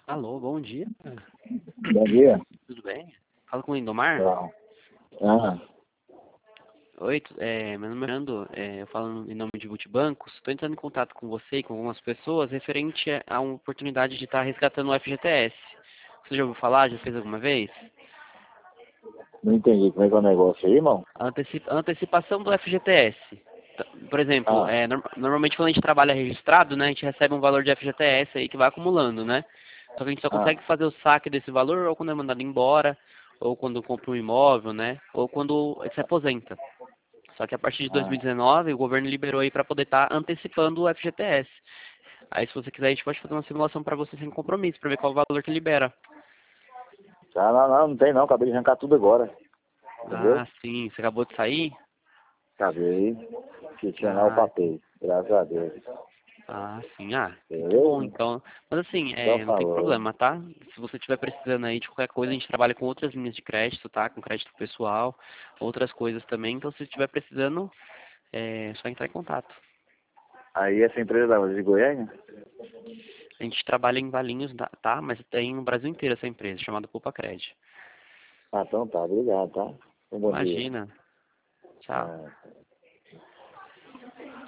Alô, bom dia. Bom dia. Tudo bem? Fala com o Lindomar? Não. Ah, Oi, meu nome é Fernando, eu falo em nome de Multibancos. Estou entrando em contato com você e com algumas pessoas referente a uma oportunidade de estar resgatando o FGTS. Você já ouviu falar? Já fez alguma vez? não entendi como é que é o negócio aí, irmão. A antecipação do FGTS. Por exemplo, Ah, normalmente quando a gente trabalha registrado, né, a gente recebe um valor de FGTS aí que vai acumulando, né? Só que a gente só ah, consegue fazer o saque desse valor ou quando é mandado embora, ou quando compra um imóvel, né? Ou quando se aposenta. Só que a partir de ah. 2019 o governo liberou aí para poder estar antecipando o FGTS. Aí se você quiser a gente pode fazer uma simulação para você sem compromisso, para ver qual valor que libera. Tá, não tem não. Acabei de arrancar tudo agora. Entendeu? Ah, sim, você acabou de sair? Acabei. Questionar o Ah, papel. Graças a Deus. ah, sim, ah, que bom Beleza? então. Mas assim, Então não tem falou. problema, tá? Se você estiver precisando aí de qualquer coisa, a gente trabalha com outras linhas de crédito, tá? Com crédito pessoal, outras coisas também. Então se estiver precisando, é só entrar em contato. Aí essa empresa da de Goiânia? A gente trabalha em Valinhos, tá? Mas tem no Brasil inteiro essa empresa, chamada Poupa Cred. Ah, então tá. Obrigado, tá? Um bom dia. Imagina. Tchau. Ah.